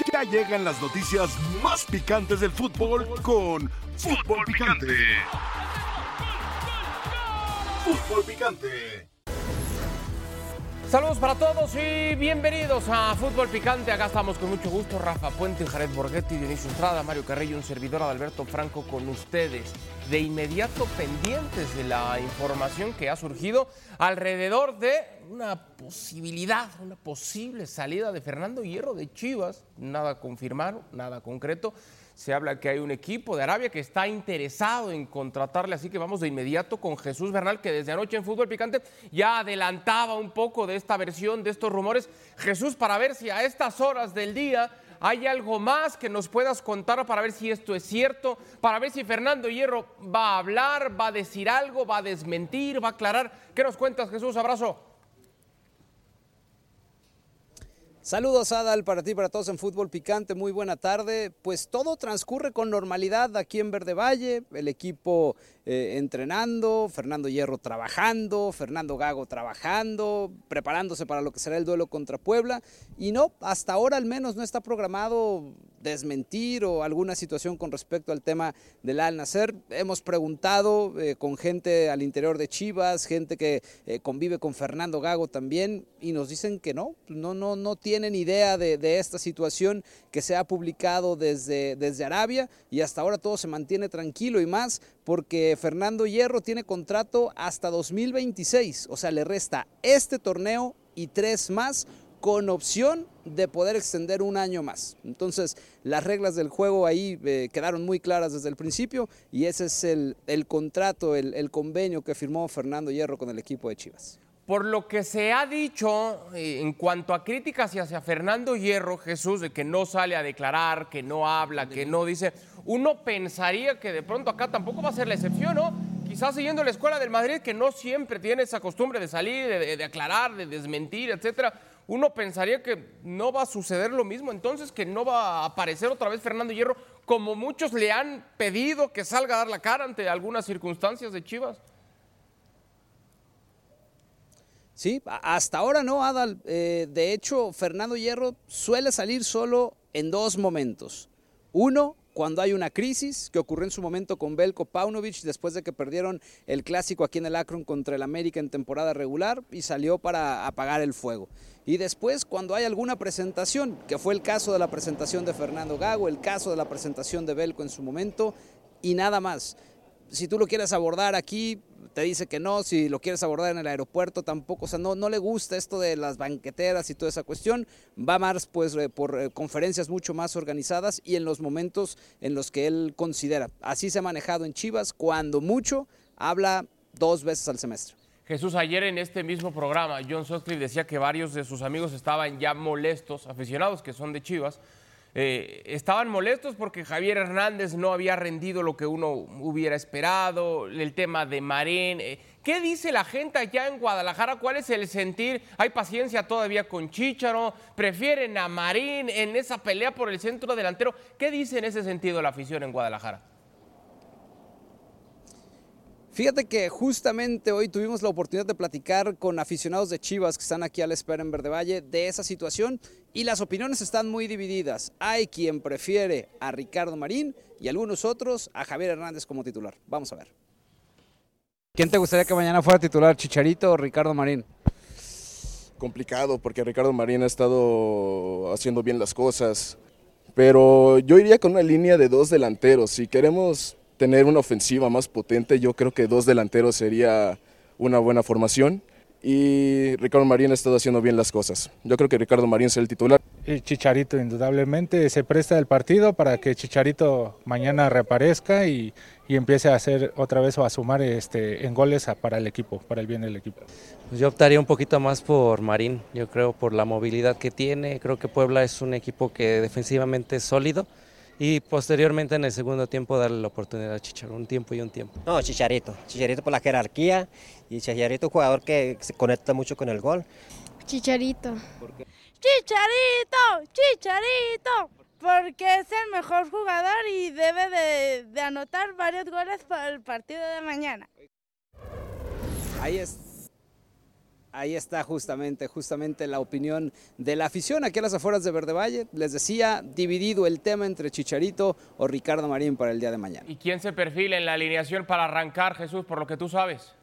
Ya llegan las noticias más picantes del fútbol con Fútbol Picante. Fútbol Picante. Saludos para todos y bienvenidos a Fútbol Picante. Acá estamos con mucho gusto, Rafa Puente, Jared Borghetti, Dionisio Estrada, Mario Carrillo, un servidor Adalberto Franco con ustedes. De inmediato pendientes de la información que ha surgido alrededor de una posible salida de Fernando Hierro de Chivas. Nada confirmado, nada concreto. Se habla que hay un equipo de Arabia que está interesado en contratarle, así que vamos de inmediato con Jesús Bernal, que desde anoche en Fútbol Picante ya adelantaba un poco de esta versión, de estos rumores. Jesús, para ver si a estas horas del día hay algo más que nos puedas contar, para ver si esto es cierto, para ver si Fernando Hierro va a hablar, va a decir algo, va a desmentir, va a aclarar. ¿Qué nos cuentas, Jesús? Abrazo. Saludos, Adal, para ti, para todos en Fútbol Picante, muy buena tarde. Pues todo transcurre con normalidad aquí en Verde Valle, el equipo entrenando, Fernando Hierro trabajando, Fernando Gago trabajando, preparándose para lo que será el duelo contra Puebla. Y no, hasta ahora al menos no está programado desmentir o alguna situación con respecto al tema del Al Nassr. Hemos preguntado con gente al interior de Chivas, gente que convive con Fernando Gago también, y nos dicen que no tienen idea de esta situación que se ha publicado desde Arabia, y hasta ahora todo se mantiene tranquilo, y más porque Fernando Hierro tiene contrato hasta 2026, o sea, le resta este torneo y 3 más, con opción de poder extender un año más. Entonces, las reglas del juego ahí quedaron muy claras desde el principio, y ese es el contrato, el convenio que firmó Fernando Hierro con el equipo de Chivas. Por lo que se ha dicho en cuanto a críticas hacia Fernando Hierro, Jesús, de que no sale a declarar, que no habla, que no dice, uno pensaría que de pronto acá tampoco va a ser la excepción, ¿no? Quizás siguiendo la escuela del Madrid, que no siempre tiene esa costumbre de salir, de aclarar, de desmentir, etcétera. Uno pensaría que no va a suceder lo mismo, entonces, que no va a aparecer otra vez Fernando Hierro, como muchos le han pedido que salga a dar la cara ante algunas circunstancias de Chivas. Sí, hasta ahora no, Adal. De hecho, Fernando Hierro suele salir solo en 2 momentos. Uno, cuando hay una crisis, que ocurrió en su momento con Veljko Paunovic, después de que perdieron el clásico aquí en el Akron contra el América en temporada regular, y salió para apagar el fuego. Y después, cuando hay alguna presentación, que fue el caso de la presentación de Fernando Gago, el caso de la presentación de Veljko en su momento, y nada más. Si tú lo quieres abordar aquí, te dice que no. Si lo quieres abordar en el aeropuerto, tampoco. O sea, no le gusta esto de las banqueteras y toda esa cuestión. Va más pues por conferencias mucho más organizadas y en los momentos en los que él considera. Así se ha manejado en Chivas. Cuando mucho, habla 2 veces al semestre. Jesús, ayer en este mismo programa, John Sutcliffe decía que varios de sus amigos estaban ya molestos, aficionados que son de Chivas, estaban molestos porque Javier Hernández no había rendido lo que uno hubiera esperado, el tema de Marín. ¿Qué dice la gente allá en Guadalajara? ¿Cuál es el sentir? ¿Hay paciencia todavía con Chícharo? ¿Prefieren a Marín en esa pelea por el centro delantero? ¿Qué dice en ese sentido la afición en Guadalajara? Fíjate que justamente hoy tuvimos la oportunidad de platicar con aficionados de Chivas que están aquí a la espera en Verde Valle de esa situación, y las opiniones están muy divididas. Hay quien prefiere a Ricardo Marín y algunos otros a Javier Hernández como titular. Vamos a ver. ¿Quién te gustaría que mañana fuera titular, Chicharito o Ricardo Marín? Complicado, porque Ricardo Marín ha estado haciendo bien las cosas, pero yo iría con una línea de 2 delanteros. Si queremos tener una ofensiva más potente, yo creo que 2 delanteros sería una buena formación, y Ricardo Marín ha estado haciendo bien las cosas. Yo creo que Ricardo Marín es el titular. El Chicharito indudablemente se presta el partido para que Chicharito mañana reaparezca y empiece a hacer otra vez o a sumar en goles para el equipo, para el bien del equipo. Pues yo optaría un poquito más por Marín, yo creo, por la movilidad que tiene. Creo que Puebla es un equipo que defensivamente es sólido, y posteriormente en el segundo tiempo darle la oportunidad a Chicharito, un tiempo y un tiempo. No, Chicharito por la jerarquía, y Chicharito es un jugador que se conecta mucho con el gol. Chicharito. ¿Por qué? Chicharito, porque es el mejor jugador y debe de anotar varios goles para el partido de mañana. Ahí es. Ahí está justamente la opinión de la afición aquí a las afueras de Verde Valle. Les decía, dividido el tema entre Chicharito o Ricardo Marín para el día de mañana. ¿Y quién se perfila en la alineación para arrancar, Jesús, por lo que tú sabes?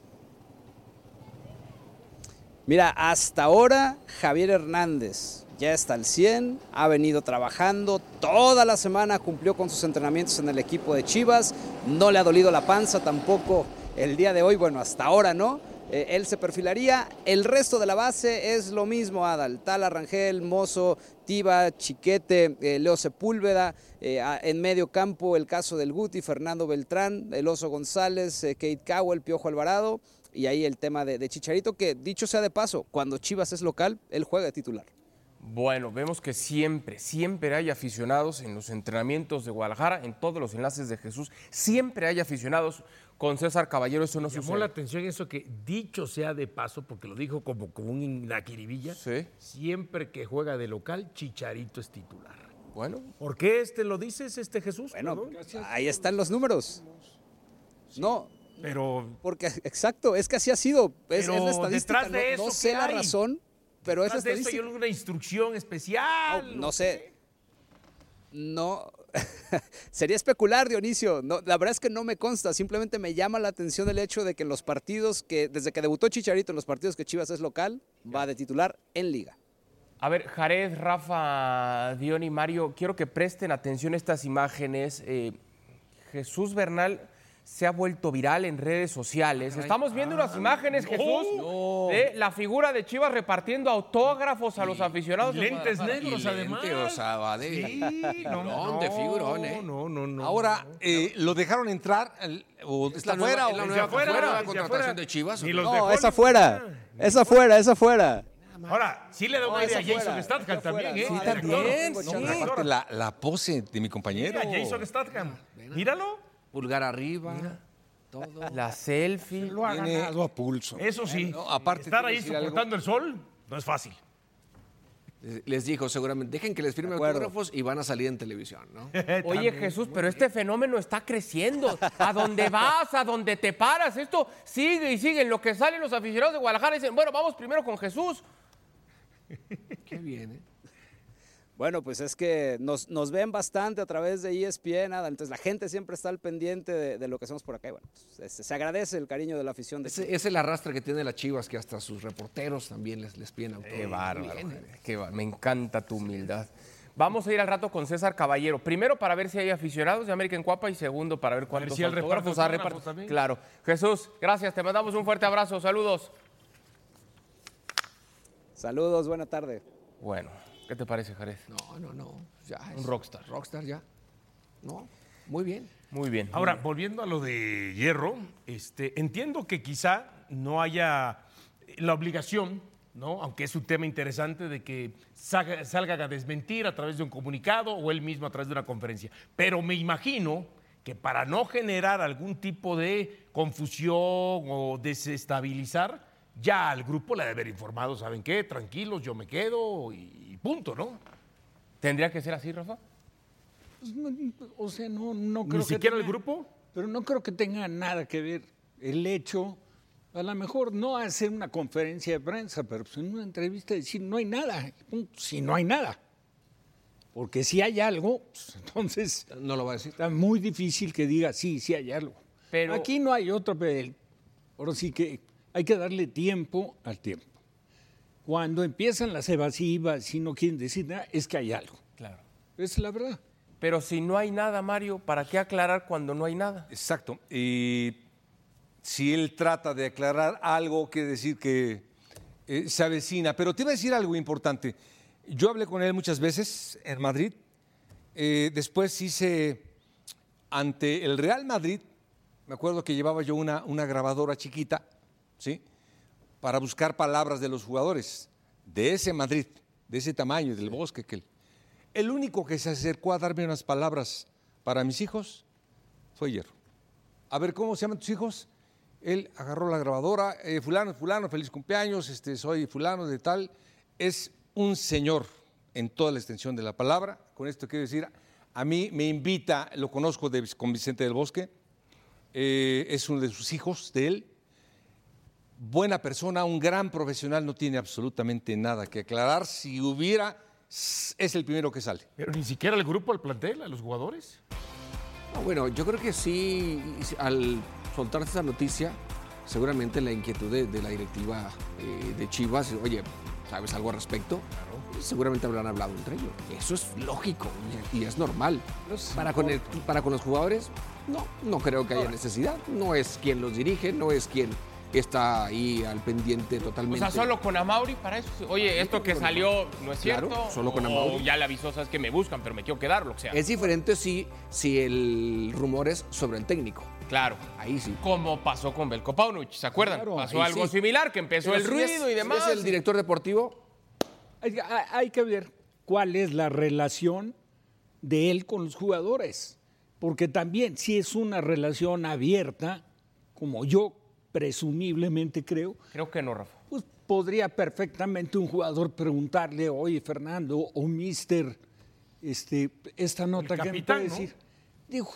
Mira, hasta ahora Javier Hernández ya está al 100, ha venido trabajando toda la semana, cumplió con sus entrenamientos en el equipo de Chivas, no le ha dolido la panza tampoco el día de hoy, bueno, hasta ahora no. Él se perfilaría. El resto de la base es lo mismo, Adal. Tala, Rangel, Mozo, Tiva, Chiquete, Leo Sepúlveda. En medio campo el caso del Guti, Fernando Beltrán, el Oso González, Kate Cowell, Piojo Alvarado. Y ahí el tema de Chicharito, que dicho sea de paso, cuando Chivas es local, él juega de titular. Bueno, vemos que siempre hay aficionados en los entrenamientos de Guadalajara, en todos los enlaces de Jesús, siempre hay aficionados. Con César Caballero eso no sucede. Llamó la atención eso que, dicho sea de paso, porque lo dijo como una quiribilla, sí. Siempre que juega de local, Chicharito es titular. Bueno. ¿Por qué lo dices, Jesús? Bueno, ahí están los números. Sí, no, pero... Porque, exacto, es que así ha sido. Es la estadística. Detrás de eso, no sé la razón, pero es la estadística. ¿Detrás de eso hay una instrucción especial? No sé. No... Sería especular, Dionisio. No, la verdad es que no me consta, simplemente me llama la atención el hecho de que en los partidos desde que debutó Chicharito en los partidos que Chivas es local, va de titular en Liga. A ver, Jared, Rafa, Diony, Mario, quiero que presten atención a estas imágenes. Jesús Bernal se ha vuelto viral en redes sociales. Estamos viendo unas imágenes, Jesús, de la figura de Chivas repartiendo autógrafos a los aficionados. Lentes negros, además. O sea, va de figurón, ¿eh? No. Ahora, ¿lo dejaron entrar? ¿O está afuera? ¿Es la nueva contratación de Chivas? No, esa fuera. Ahora, sí le da un aire a Jason Statham también, ¿eh? Sí, también. Aparte, la pose de mi compañero. Mira, Jason Statham. Míralo. Pulgar arriba, todo. La selfie. Lo ha ganado a pulso. Eso sí, no, aparte estar ahí soportando el sol no es fácil. Les dijo seguramente, dejen que les firme autógrafos y van a salir en televisión, ¿no? Oye, Jesús, pero este fenómeno está creciendo. A donde vas, a donde te paras, esto sigue y sigue. En lo que salen los aficionados de Guadalajara dicen, bueno, vamos primero con Jesús. Qué bien, ¿eh? Bueno, pues es que nos ven bastante a través de ESPN, entonces la gente siempre está al pendiente de lo que hacemos por acá. Y bueno, pues se agradece el cariño de la afición. Es el arrastre que tiene la Chivas, que hasta sus reporteros también les piden autógrafos. Qué bárbaro, me encanta tu humildad. Vamos a ir al rato con César Caballero. Primero para ver si hay aficionados de América en Cuapa y segundo para ver cuántos autógrafos ha repartido. Claro. Jesús, gracias, te mandamos un fuerte abrazo. Saludos. Saludos, buena tarde. Bueno. ¿Qué te parece, Jared? No. Ya un rockstar. Rockstar ya. No, muy bien. Muy bien. Ahora, volviendo a lo de Hierro, entiendo que quizá no haya la obligación, ¿no? Aunque es un tema interesante, de que salga a desmentir a través de un comunicado o él mismo a través de una conferencia. Pero me imagino que para no generar algún tipo de confusión o desestabilizar, ya al grupo le ha de haber informado, ¿saben qué? Tranquilos, yo me quedo y punto, ¿no? ¿Tendría que ser así, Rafa? Pues o sea, no creo ¿Ni siquiera el grupo? Pero no creo que tenga nada que ver el hecho. A lo mejor no hacer una conferencia de prensa, pero pues en una entrevista decir no hay nada. Si no hay nada. Porque si hay algo, pues entonces no lo va a decir. Está muy difícil que diga sí hay algo. Pero aquí no hay otro. Ahora sí que hay que darle tiempo al tiempo. Cuando empiezan las evasivas y no quieren decir nada, es que hay algo. Claro. Esa es la verdad. Pero si no hay nada, Mario, ¿para qué aclarar cuando no hay nada? Exacto. Y si él trata de aclarar algo, quiere decir que se avecina. Pero te iba a decir algo importante. Yo hablé con él muchas veces en Madrid. Después hice ante el Real Madrid, me acuerdo que llevaba yo una grabadora chiquita, ¿sí?, para buscar palabras de los jugadores de ese Madrid, de ese tamaño, del Bosque. El único que se acercó a darme unas palabras para mis hijos fue Hierro. A ver, ¿cómo se llaman tus hijos? Él agarró la grabadora, fulano, feliz cumpleaños, soy fulano de tal. Es un señor en toda la extensión de la palabra. Con esto quiero decir, a mí me invita, lo conozco con Vicente del Bosque, es uno de sus hijos, de él. buena persona, un gran profesional, no tiene absolutamente nada que aclarar. Si hubiera, es el primero que sale. Pero ni siquiera el grupo, al plantel, a los jugadores. No, bueno, yo creo que sí, al soltarse esa noticia, seguramente la inquietud de la directiva de Chivas, oye, ¿sabes algo al respecto? Claro. Seguramente habrán hablado entre ellos. Eso es lógico y es normal. Para con los jugadores, no creo que haya necesidad. No es quien los dirige, no es quien está ahí al pendiente totalmente. O sea, solo con Amauri para eso. Oye, esto que salió no es cierto. Claro, solo con Amauri. O ya le avisó, sabes que me buscan, pero me quiero quedar, lo que sea. Es diferente si el rumor es sobre el técnico. Claro. Ahí sí. Como pasó con Belko Paunovic, ¿se acuerdan? Claro, pasó algo similar, que empezó el ruido y demás. Si es el director deportivo. Hay que ver cuál es la relación de él con los jugadores. Porque también, si es una relación abierta, como yo presumiblemente creo. Creo que no, Rafa. Pues podría perfectamente un jugador preguntarle, oye, Fernando, o mister, esta nota que me puede decir. Digo,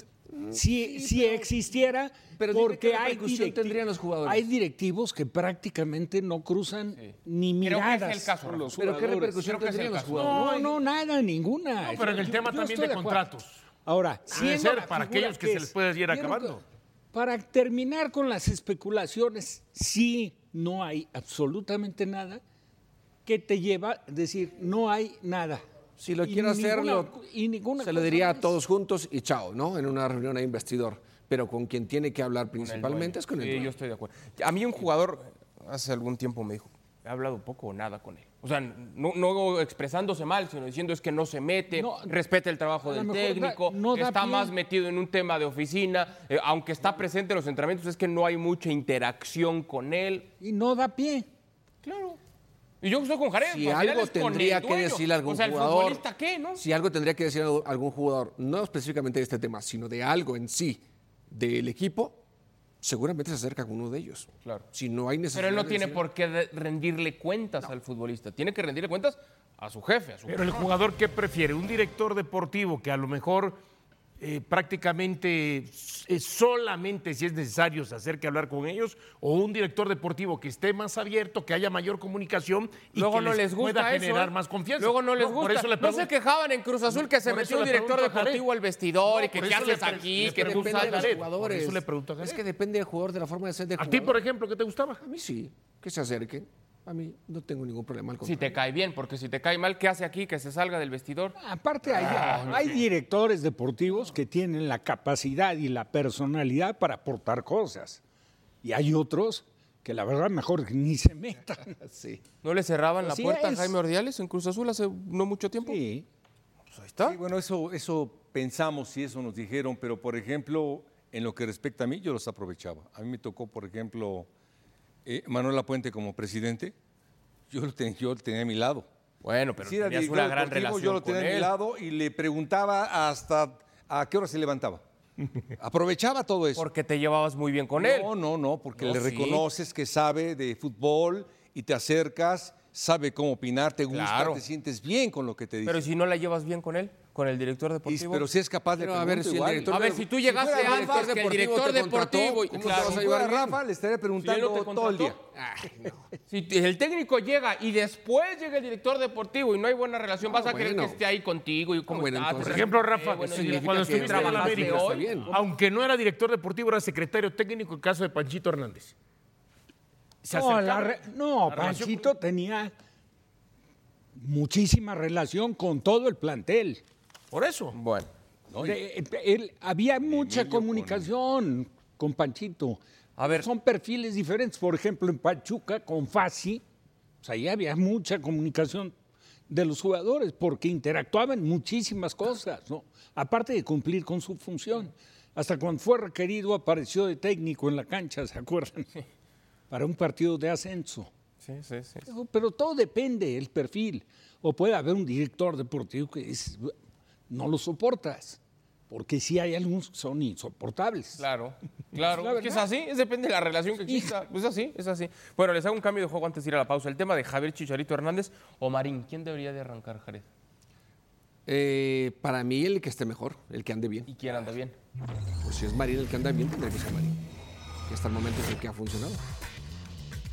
si existiera, pero porque tendrían los jugadores. Hay directivos que prácticamente no cruzan ni miradas. Creo que es el caso, con los pero jugadores. ¿qué repercusión tendrían los jugadores? No, nada, ninguna. No, pero en el tema también de contratos. Ahora, debe ser para aquellos que se les puede ir acabando. Para terminar con las especulaciones, sí, no hay absolutamente nada que te lleva a decir, no hay nada. Si lo quiere hacer, se lo diría a todos juntos y chao, ¿no? En una reunión ahí investidor. Pero con quien tiene que hablar principalmente es con el dueño. Sí, yo estoy de acuerdo. A mí un jugador hace algún tiempo me dijo, he hablado poco o nada con él. O sea, no expresándose mal, sino diciendo es que no se mete, respeta el trabajo del técnico, que está más metido en un tema de oficina, aunque está presente en los entrenamientos, es que no hay mucha interacción con él. Y no da pie. Claro. Y yo estoy con Jared. Si algo tendría que decirle algún jugador. ¿El futbolista qué, no? Si algo tendría que decir algún jugador, no específicamente de este tema, sino de algo en sí del equipo, seguramente se acerca con uno de ellos. Claro. Si no hay necesidad. Pero él no tiene por qué rendirle cuentas al futbolista. Tiene que rendirle cuentas a su jefe. Pero el jugador, ¿qué prefiere? ¿Un director deportivo que a lo mejor prácticamente solamente si es necesario se acerque a hablar con ellos, o un director deportivo que esté más abierto, que haya mayor comunicación y luego que no les gusta pueda eso, generar más confianza? Luego no les gusta. Por eso no se quejaban en Cruz Azul que se metió un director deportivo al vestidor y que qué haces aquí, que tú sabes. Por eso le pregunto a Jared. Es que depende del jugador, de la forma de ser de jugador. ¿A ti, por ejemplo, qué te gustaba? A mí sí, que se acerquen. A mí no tengo ningún problema. Si te cae bien, porque si te cae mal, ¿qué hace aquí? Que se salga del vestidor. Aparte, hay directores deportivos que tienen la capacidad y la personalidad para aportar cosas. Y hay otros que la verdad mejor ni se metan. Sí. ¿No le cerraban la puerta a Jaime Ordiales en Cruz Azul hace no mucho tiempo? Sí. Pues ahí está. Sí, bueno, eso pensamos y eso nos dijeron, pero por ejemplo, en lo que respecta a mí, yo los aprovechaba. A mí me tocó, por ejemplo, Manuel Lapuente como presidente, yo lo tenía a mi lado. Bueno, pero si tenías una gran relación yo lo tenía a mi lado y le preguntaba hasta a qué hora se levantaba. Aprovechaba todo eso. Porque te llevabas muy bien con él. No, porque le reconoces que sabe de fútbol y te acercas, sabe cómo opinar, te gusta, te sientes bien con lo que te dice. Pero si no la llevas bien con él, con el director deportivo. Pero si es capaz de si tú llegaste antes que el director deportivo. ¿Cómo te vas a llevar a Rafa? Le estaría preguntando todo el día. Si el técnico llega y después llega el director deportivo y no hay buena relación, vas a querer que esté ahí contigo y cómo está. Por ejemplo, Rafa, cuando estuviste en la América, aunque no era director deportivo, era secretario técnico en caso de Panchito Hernández. Panchito tenía muchísima relación con todo el plantel. Por eso. Bueno. Había mucha comunicación con Panchito. A ver. Son perfiles diferentes. Por ejemplo, en Pachuca, con Fassi, pues ahí había mucha comunicación de los jugadores porque interactuaban muchísimas cosas, ¿no? Aparte de cumplir con su función. Hasta cuando fue requerido apareció de técnico en la cancha, ¿se acuerdan? Sí. Para un partido de ascenso. Sí. Pero todo depende del perfil. O puede haber un director deportivo que no lo soportas, porque sí hay algunos que son insoportables. Claro. Es que es así, depende de la relación que exista. Es así. Bueno, les hago un cambio de juego antes de ir a la pausa. El tema de Javier Chicharito Hernández o Marín. ¿Quién debería de arrancar, Jared? Para mí el que esté mejor, el que ande bien. ¿Y quién anda bien? Pues si es Marín el que anda bien, tendría que ser Marín. Que hasta el momento es el que ha funcionado.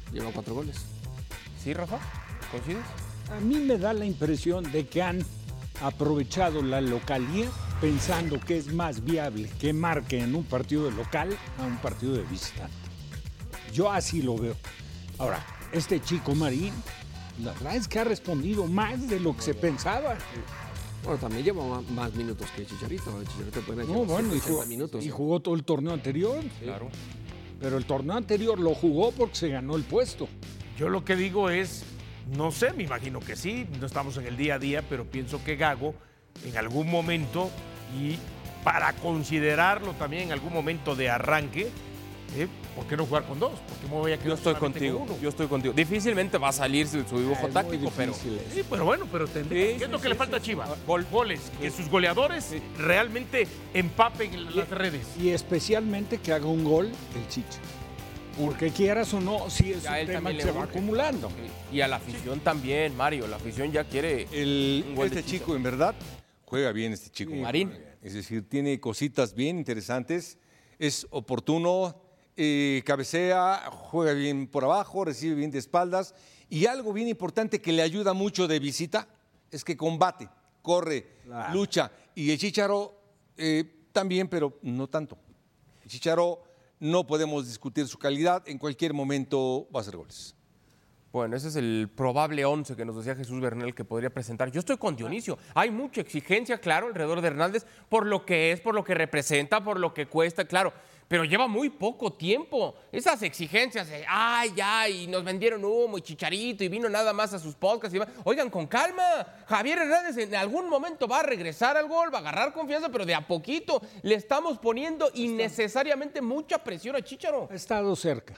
lleva 4 goles. ¿Sí, Rafa? ¿Coincides? A mí me da la impresión de que han aprovechado la localía pensando que es más viable que marque en un partido de local a un partido de visitante. Yo así lo veo. Ahora, este chico Marín, la verdad es que ha respondido más de lo que se pensaba. Bueno, también lleva más minutos que Chicharito. Chicharito puede llevar minutos. Y jugó todo el torneo anterior. Sí. Claro. Pero el torneo anterior lo jugó porque se ganó el puesto. Yo lo que digo es, no sé, me imagino que sí, no estamos en el día a día, pero pienso que Gago en algún momento, y para considerarlo también en algún momento de arranque, ¿por qué no jugar con 2? ¿Por qué me voy a quedar con uno? Yo estoy contigo. Difícilmente va a salir su dibujo táctico, pero... Sí, pero bueno, ¿qué es lo que le falta a Chivas? Goles, que sus goleadores realmente empapen las redes. Y especialmente que haga un gol el Chicha. Porque quieras o no, sí es un tema que se va acumulando. Y a la afición también, Mario. La afición ya quiere un gol este chico, en verdad, juega bien este chico. Marín. Es decir, tiene cositas bien interesantes. Es oportuno, cabecea, juega bien por abajo, recibe bien de espaldas. Y algo bien importante que le ayuda mucho de visita es que combate, corre, lucha. Y el Chícharo también, pero no tanto. El Chícharo... No podemos discutir su calidad, en cualquier momento va a hacer goles. Bueno, ese es el probable 11 que nos decía Jesús Bernal que podría presentar. Yo estoy con Dionisio. Hay mucha exigencia, claro, alrededor de Hernández, por lo que es, por lo que representa, por lo que cuesta, claro. Pero lleva muy poco tiempo. Esas exigencias de, y nos vendieron humo y Chicharito y vino nada más a sus podcasts. Y oigan, con calma. Javier Hernández en algún momento va a regresar al gol, va a agarrar confianza, pero de a poquito le estamos poniendo innecesariamente mucha presión a Chícharo. Ha estado cerca.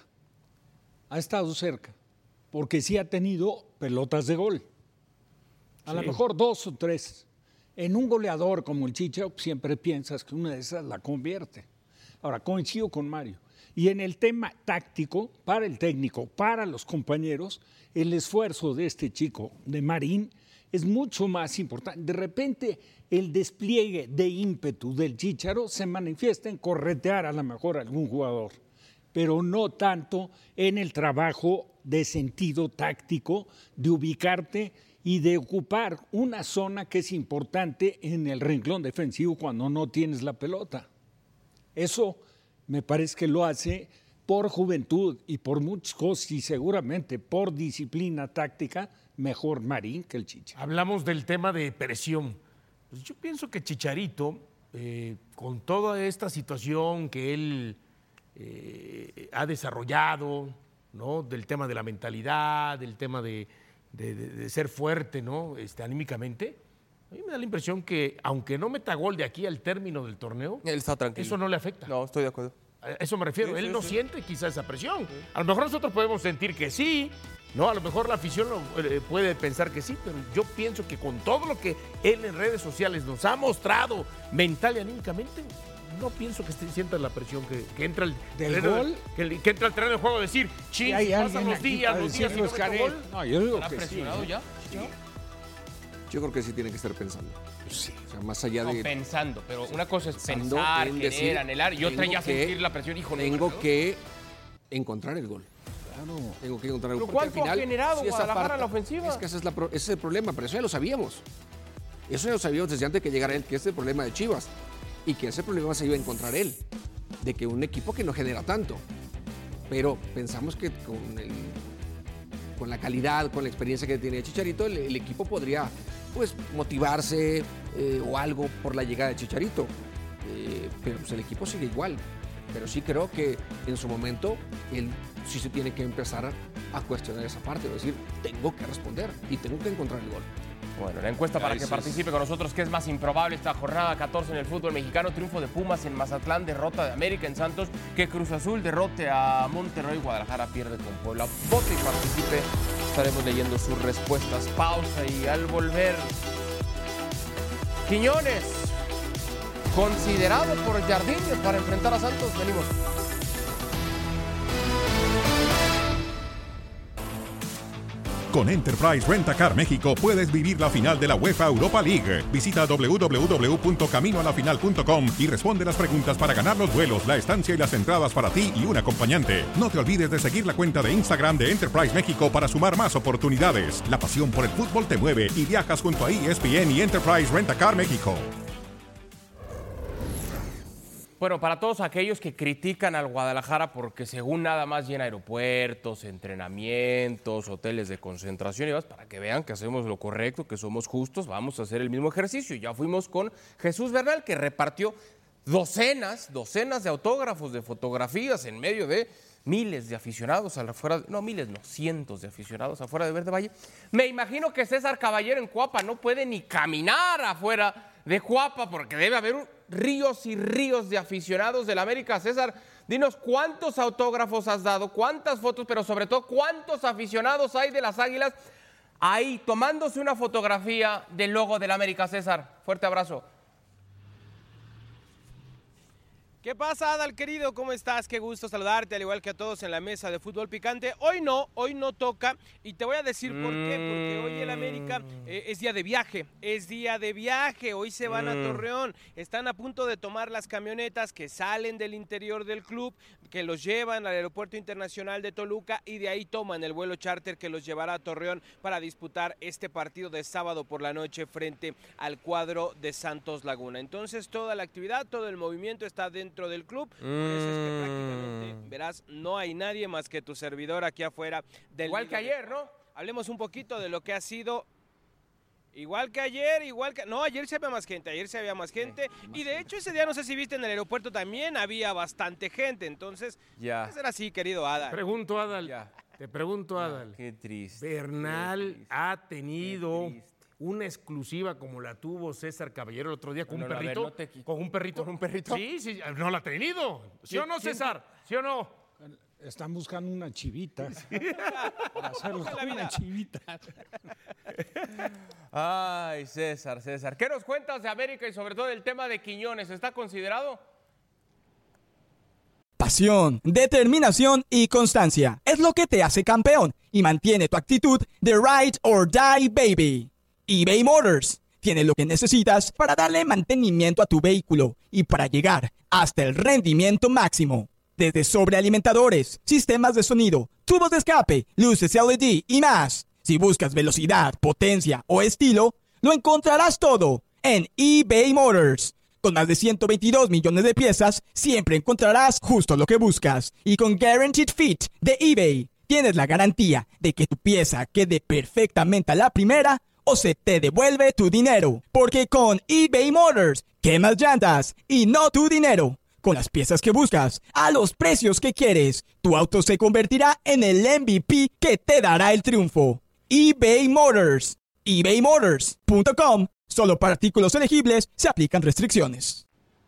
Porque sí ha tenido pelotas de gol. A lo mejor 2 o 3. En un goleador como el Chícharo siempre piensas que una de esas la convierte. Ahora, coincido con Mario. Y en el tema táctico, para el técnico, para los compañeros, el esfuerzo de este chico, de Marín, es mucho más importante. De repente, el despliegue de ímpetu del Chícharo se manifiesta en corretear a lo mejor a algún jugador, pero no tanto en el trabajo de sentido táctico, de ubicarte y de ocupar una zona que es importante en el renglón defensivo cuando no tienes la pelota. Eso me parece que lo hace por juventud y por muchas cosas y seguramente por disciplina táctica mejor Marín que el Chicha. Hablamos del tema de presión. Pues yo pienso que Chicharito, con toda esta situación que él ha desarrollado, ¿no? Del tema de la mentalidad, del tema de ser fuerte, ¿no? Anímicamente. A mí me da la impresión que, aunque no meta gol de aquí al término del torneo, él está tranquilo. Eso no le afecta. No, estoy de acuerdo. A eso me refiero. Él no siente quizá esa presión. A lo mejor nosotros podemos sentir que sí, ¿no? A lo mejor la afición puede pensar que sí, pero yo pienso que con todo lo que él en redes sociales nos ha mostrado mental y anímicamente, no pienso que sienta la presión que entra el gol, que entra al terreno de juego a decir, ching, pasan los días y no meto gol. No, yo digo ¿Está que presionado sí, ya? Yo creo que sí tiene que estar pensando. Sí. O sea, más allá de... pensando, pero una cosa es pensar, querer, anhelar, y otra ya sentir la presión. Hijo, tengo que encontrar el gol. Claro. Tengo que encontrar el gol. ¿Pero cuánto ha generado si Guadalajara en la ofensiva? Es que ese es el problema, pero eso ya lo sabíamos. Eso ya lo sabíamos desde antes que llegara él, que ese es el problema de Chivas. Y que ese problema se iba a encontrar él. De que un equipo que no genera tanto. Pero pensamos que con la calidad, con la experiencia que tiene Chicharito, el equipo podría pues motivarse o algo por la llegada de Chicharito. Pero pues el equipo sigue igual. Pero sí creo que en su momento él sí se tiene que empezar a cuestionar esa parte, es decir, tengo que responder y tengo que encontrar el gol. Bueno, la encuesta para que participe con nosotros, ¿qué es más improbable esta jornada 14 en el fútbol mexicano? Triunfo de Pumas en Mazatlán, derrota de América en Santos, que Cruz Azul derrote a Monterrey, Guadalajara pierde con Puebla. Vote y participe, estaremos leyendo sus respuestas. Pausa y al volver, Quiñones, considerado por Jardine para enfrentar a Santos. Venimos. Con Enterprise Rent a Car México puedes vivir la final de la UEFA Europa League. Visita www.caminoalafinal.com y responde las preguntas para ganar los vuelos, la estancia y las entradas para ti y un acompañante. No te olvides de seguir la cuenta de Instagram de Enterprise México para sumar más oportunidades. La pasión por el fútbol te mueve y viajas junto a ESPN y Enterprise Rent a Car México. Bueno, para todos aquellos que critican al Guadalajara porque según nada más llena aeropuertos, entrenamientos, hoteles de concentración y demás, para que vean que hacemos lo correcto, que somos justos, vamos a hacer el mismo ejercicio. Ya fuimos con Jesús Bernal, que repartió docenas de autógrafos, de fotografías en medio de miles de aficionados afuera, no miles, no, cientos de aficionados afuera de Verde Valle. Me imagino que César Caballero en Cuapa no puede ni caminar afuera de Cuapa porque debe haber ríos y ríos de aficionados del América. César, dinos cuántos autógrafos has dado, cuántas fotos, pero sobre todo cuántos aficionados hay de las Águilas ahí tomándose una fotografía del logo del América. César, fuerte abrazo. ¿Qué pasa, Adal, querido? ¿Cómo estás? Qué gusto saludarte, al igual que a todos en la mesa de Fútbol Picante. Hoy no toca, y te voy a decir por qué, porque hoy el América es día de viaje, hoy se van a Torreón, están a punto de tomar las camionetas que salen del interior del club, que los llevan al Aeropuerto Internacional de Toluca y de ahí toman el vuelo charter que los llevará a Torreón para disputar este partido de sábado por la noche frente al cuadro de Santos Laguna. Entonces toda la actividad, todo el movimiento está dentro del club, por eso es que prácticamente, verás, no hay nadie más que tu servidor aquí afuera del... Igual que ayer, ¿no? Hablemos un poquito de lo que ha sido... Igual que ayer, No, ayer se había más gente, y de hecho ese día, no sé si viste en el aeropuerto también, había bastante gente, entonces, va a ser así, querido Adal. Te pregunto, Adal. Qué triste. Bernal ha tenido una exclusiva como la tuvo César Caballero el otro día con un perrito. ¿Con un perrito? ¿Con un perrito? Sí, no la ha tenido. ¿Sí o no, César? ¿Sí o no? Están buscando una chivita. Para hacerlo con una chivita. Ay, César. ¿Qué nos cuentas de América y sobre todo el tema de Quiñones? ¿Está considerado? Pasión, determinación y constancia es lo que te hace campeón y mantiene tu actitud de ride or die, baby. eBay Motors tiene lo que necesitas para darle mantenimiento a tu vehículo y para llegar hasta el rendimiento máximo. Desde sobrealimentadores, sistemas de sonido, tubos de escape, luces LED y más. Si buscas velocidad, potencia o estilo, lo encontrarás todo en eBay Motors. Con más de 122 millones de piezas, siempre encontrarás justo lo que buscas. Y con Guaranteed Fit de eBay, tienes la garantía de que tu pieza quede perfectamente a la primera o se te devuelve tu dinero. Porque con eBay Motors, quemas llantas y no tu dinero. Con las piezas que buscas, a los precios que quieres, tu auto se convertirá en el MVP que te dará el triunfo. eBay Motors. ebaymotors.com. Solo para artículos elegibles se aplican restricciones.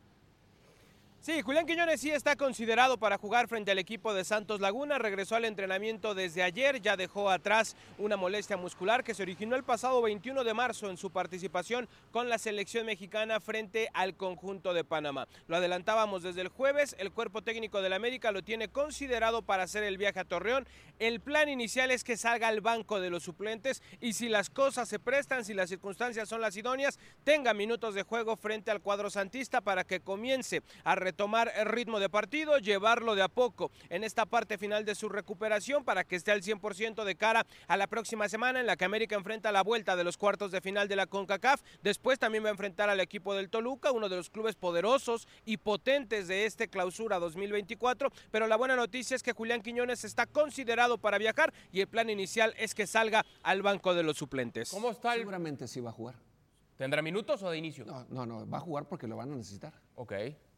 Sí, Julián Quiñones sí está considerado para jugar frente al equipo de Santos Laguna. Regresó al entrenamiento desde ayer, ya dejó atrás una molestia muscular que se originó el pasado 21 de marzo en su participación con la selección mexicana frente al conjunto de Panamá. Lo adelantábamos desde el jueves, el cuerpo técnico del América lo tiene considerado para hacer el viaje a Torreón. El plan inicial es que salga al banco de los suplentes y si las cosas se prestan, si las circunstancias son las idóneas, tenga minutos de juego frente al cuadro santista para que comience a retomar el ritmo de partido, llevarlo de a poco en esta parte final de su recuperación para que esté al 100% de cara a la próxima semana en la que América enfrenta la vuelta de los cuartos de final de la CONCACAF. Después también va a enfrentar al equipo del Toluca, uno de los clubes poderosos y potentes de este clausura 2024, pero la buena noticia es que Julián Quiñones está considerado para viajar y el plan inicial es que salga al banco de los suplentes. ¿Cómo está el... Seguramente sí va a jugar. ¿Tendrá minutos o de inicio? No, va a jugar porque lo van a necesitar. Ok.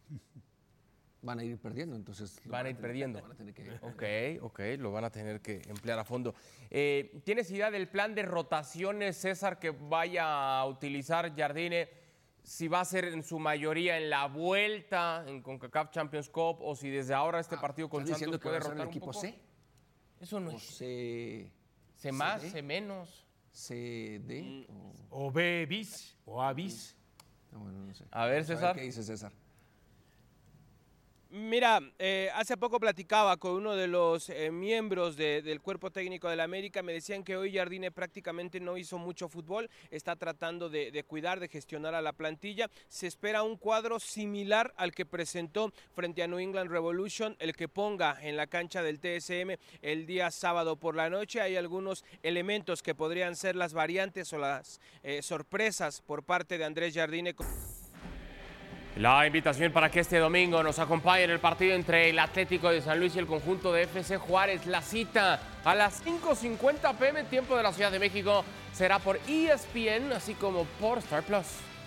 Van a ir perdiendo, entonces... Van a ir perdiendo. Lo van a tener que... Ok, lo van a tener que emplear a fondo. ¿Tienes idea del plan de rotaciones, César, que vaya a utilizar Jardine? Si va a ser en su mayoría en la vuelta, en CONCACAF Champions Cup, o si desde ahora este partido con Santos puede rotar un equipo poco. C? Eso no o es. C más, CD, C menos. CD o B bis o A bis. No sé. A ver, César. ¿Qué dice César? Mira, hace poco platicaba con uno de los miembros del cuerpo técnico del América. Me decían que hoy Jardine prácticamente no hizo mucho fútbol. Está tratando de cuidar, de gestionar a la plantilla. Se espera un cuadro similar al que presentó frente a New England Revolution, el que ponga en la cancha del TSM el día sábado por la noche. Hay algunos elementos que podrían ser las variantes o las sorpresas por parte de Andrés Jardine. La invitación para que este domingo nos acompañe en el partido entre el Atlético de San Luis y el conjunto de FC Juárez. La cita a las 5:50 p.m. tiempo de la Ciudad de México será por ESPN, así como por Star Plus.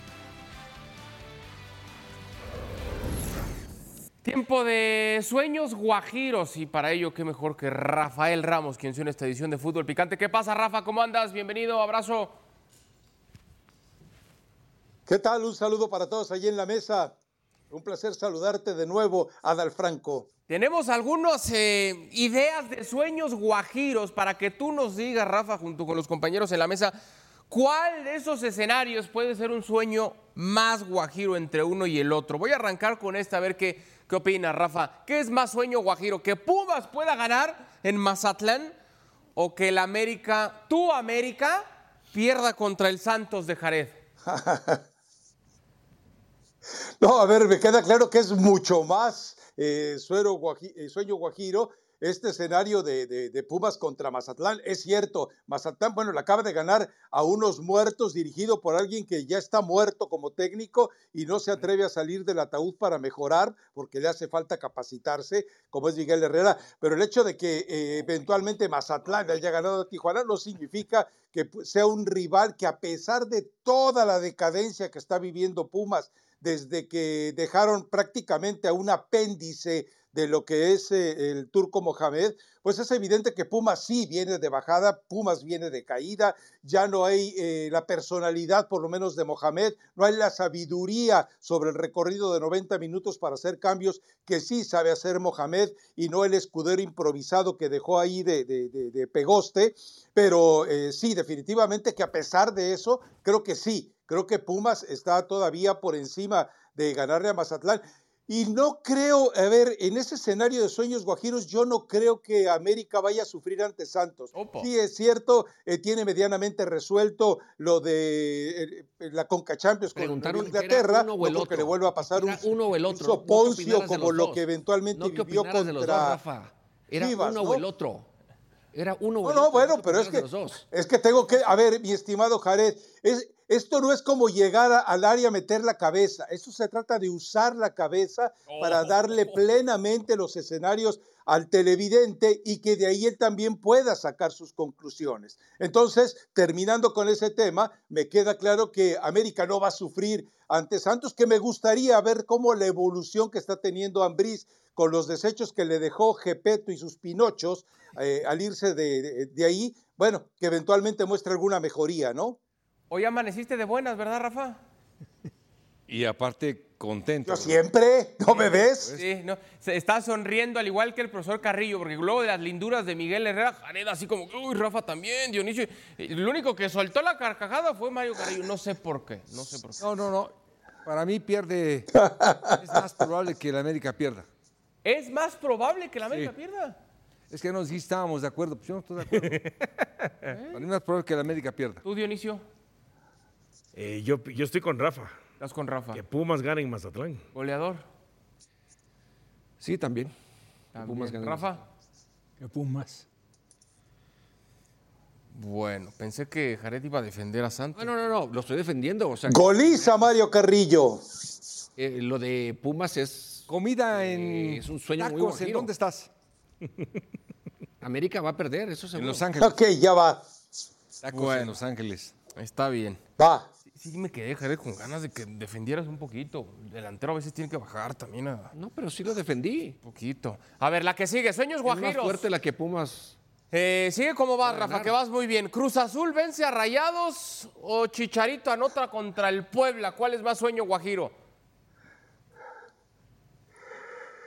Tiempo de sueños guajiros, y para ello qué mejor que Rafael Ramos, quien suena esta edición de Fútbol Picante. ¿Qué pasa, Rafa? ¿Cómo andas? Bienvenido, abrazo. ¿Qué tal? Un saludo para todos allí en la mesa. Un placer saludarte de nuevo, Adal Franco. Tenemos algunas ideas de sueños guajiros para que tú nos digas, Rafa, junto con los compañeros en la mesa, ¿cuál de esos escenarios puede ser un sueño más guajiro entre uno y el otro? Voy a arrancar con esta, a ver qué opinas, Rafa. ¿Qué es más sueño guajiro? ¿Que Pumas pueda ganar en Mazatlán o que el América, tu América, pierda contra el Santos de Jared? No, a ver, me queda claro que es mucho más sueño guajiro este escenario de Pumas contra Mazatlán. Es cierto, Mazatlán, bueno, le acaba de ganar a unos muertos dirigido por alguien que ya está muerto como técnico y no se atreve a salir del ataúd para mejorar porque le hace falta capacitarse, como es Miguel Herrera. Pero el hecho de que eventualmente Mazatlán haya ganado a Tijuana no significa que sea un rival que, a pesar de toda la decadencia que está viviendo Pumas, desde que dejaron prácticamente a un apéndice de lo que es el Turco Mohamed, pues es evidente que Pumas sí viene de bajada, Pumas viene de caída, ya no hay la personalidad, por lo menos de Mohamed, no hay la sabiduría sobre el recorrido de 90 minutos para hacer cambios que sí sabe hacer Mohamed y no el escudero improvisado que dejó ahí de pegoste, pero sí, definitivamente que a pesar de eso, creo que sí, creo que Pumas está todavía por encima de ganarle a Mazatlán. Y no creo, a ver, en ese escenario de sueños guajiros, yo no creo que América vaya a sufrir ante Santos. Opa. Sí, es cierto, tiene medianamente resuelto lo de la Conca Champions con Inglaterra, no creo que le vuelva a pasar uno o el otro. un soponcio como lo que eventualmente vivió contra de los dos, Rafa. Era Chivas, uno ¿no? o el otro. Era uno o el No, otro. bueno, pero es que tengo que, a ver, mi estimado Jared, esto no es como llegar al área a meter la cabeza, eso se trata de usar la cabeza para darle plenamente los escenarios al televidente y que de ahí él también pueda sacar sus conclusiones. Entonces, terminando con ese tema, me queda claro que América no va a sufrir ante Santos, que me gustaría ver cómo la evolución que está teniendo Ambriz con los desechos que le dejó Gepetto y sus Pinochos al irse de ahí, bueno, que eventualmente muestre alguna mejoría, ¿no? Hoy amaneciste de buenas, ¿verdad, Rafa? Y aparte, contento. Yo siempre, ¿no me ves? Sí, no, se está sonriendo al igual que el profesor Carrillo, porque luego de las linduras de Miguel Herrera, Jared así como, uy, Rafa también, Dionisio. El único que soltó la carcajada fue Mario Carrillo, no sé por qué. No. Para mí pierde, es más probable que el América pierda. ¿Es más probable que el América pierda? Es que no, sí estábamos de acuerdo, pues yo no estoy de acuerdo. Para mí es más probable que el América pierda. ¿Tú, Dionisio? Yo estoy con Rafa. ¿Estás con Rafa? Que Pumas gane en Mazatlán. ¿Goleador? Sí, también. Pumas gane. ¿Rafa? Que Pumas. Bueno, pensé que Jared iba a defender a Santos. No, lo estoy defendiendo. O sea, Goliza Mario Carrillo. Lo de Pumas es... Comida es un sueño muy tacos, guajiro. ¿En dónde estás? América va a perder, eso seguro. En Los Ángeles. Ok, ya va. Tacos en Los Ángeles. Está bien. Va. Sí me quedé, Jared, con ganas de que defendieras un poquito. El delantero a veces tiene que bajar también. No, pero sí lo defendí. Un poquito. A ver, la que sigue, sueños guajiros. Es más fuerte la que Pumas. Sigue como vas, Rafa, que vas muy bien. ¿Cruz Azul vence a Rayados o Chicharito anota contra el Puebla? ¿Cuál es más sueño guajiro?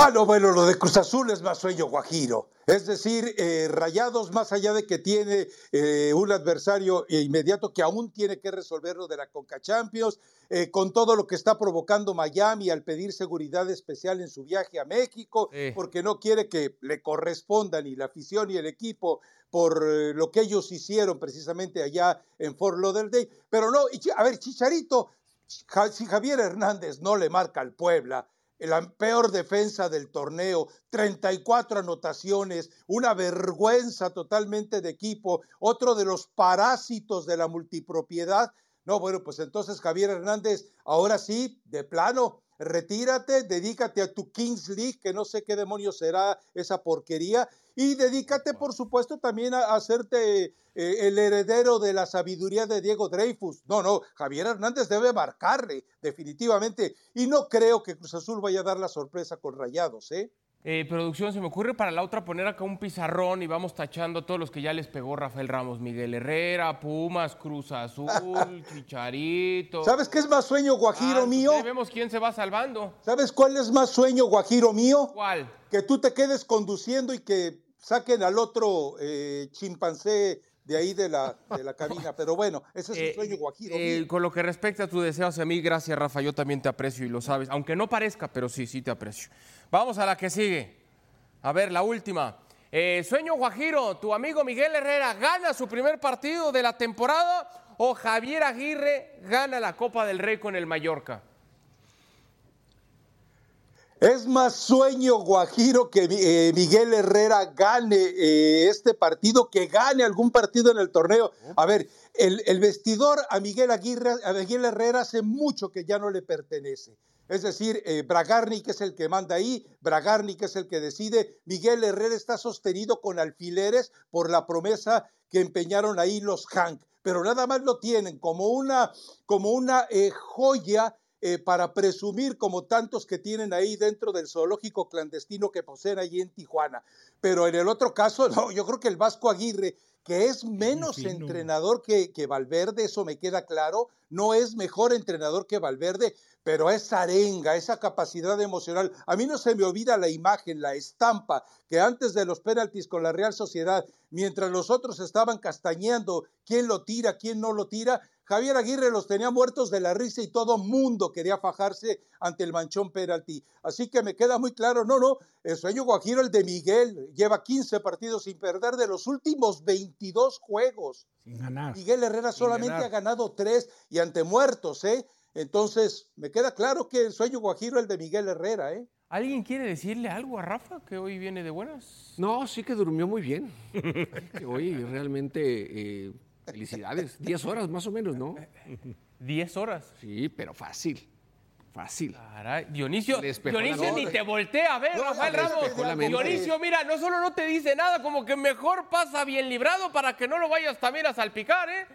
No, bueno, lo de Cruz Azul es más sueño guajiro. Es decir, Rayados, más allá de que tiene un adversario inmediato que aún tiene que resolver lo de la Conca Champions, con todo lo que está provocando Miami al pedir seguridad especial en su viaje a México, porque no quiere que le corresponda ni la afición ni el equipo por lo que ellos hicieron precisamente allá en Fort Lauderdale. Pero no, a ver, Chicharito, si Javier Hernández no le marca al Puebla, la peor defensa del torneo, 34 anotaciones, una vergüenza totalmente de equipo, otro de los parásitos de la multipropiedad. No, bueno, pues entonces Javier Hernández, ahora sí, de plano, retírate, dedícate a tu Kings League, que no sé qué demonios será esa porquería, y dedícate, por supuesto, también a hacerte el heredero de la sabiduría de Diego Dreyfus. No, Javier Hernández debe marcarle, definitivamente, y no creo que Cruz Azul vaya a dar la sorpresa con Rayados, ¿eh? Producción, se me ocurre para la otra poner acá un pizarrón y vamos tachando a todos los que ya les pegó Rafael Ramos, Miguel Herrera, Pumas, Cruz Azul, Chicharito. ¿Sabes qué es más sueño guajiro mío? Pues vemos quién se va salvando. ¿Sabes cuál es más sueño guajiro mío? ¿Cuál? Que tú te quedes conduciendo y que saquen al otro chimpancé de ahí de la cabina. Pero bueno, ese es un sueño guajiro mío. Con lo que respecta a tu deseo hacia mí, gracias, Rafa, yo también te aprecio y lo sabes. Aunque no parezca, pero sí te aprecio. Vamos a la que sigue. A ver, la última. Sueño guajiro, tu amigo Miguel Herrera gana su primer partido de la temporada o Javier Aguirre gana la Copa del Rey con el Mallorca. Es más sueño guajiro que Miguel Herrera gane este partido, que gane algún partido en el torneo. A ver, el vestidor a Miguel Herrera hace mucho que ya no le pertenece. Es decir, Bragarnik es el que manda ahí, Bragarnik es el que decide. Miguel Herrera está sostenido con alfileres por la promesa que empeñaron ahí los Hank, pero nada más lo tienen como una joya para presumir, como tantos que tienen ahí dentro del zoológico clandestino que poseen allí en Tijuana. Pero en el otro caso, no, yo creo que el Vasco Aguirre, que es menos entrenador que Valverde, eso me queda claro, no es mejor entrenador que Valverde, pero esa arenga, esa capacidad emocional. A mí no se me olvida la imagen, la estampa, que antes de los penaltis con la Real Sociedad, mientras los otros estaban castañeando quién lo tira, quién no lo tira, Javier Aguirre los tenía muertos de la risa y todo mundo quería fajarse ante el manchón penalti. Así que me queda muy claro, el sueño guajiro, el de Miguel, lleva 15 partidos sin perder de los últimos 22 juegos. Sin ganar. Miguel Herrera solamente ha ganado 3 y ante muertos, ¿eh? Entonces, me queda claro que el sueño guajiro es el de Miguel Herrera, ¿eh? ¿Alguien quiere decirle algo a Rafa, que hoy viene de buenas? No, sí que durmió muy bien. Que hoy realmente... felicidades, 10 horas más o menos, ¿no? 10 horas. Sí, pero fácil. Caray, Dionisio ni te voltea a ver, Rafael Ramos. Dionisio, mira, no solo no te dice nada, como que mejor pasa bien librado para que no lo vayas también a salpicar, ¿eh?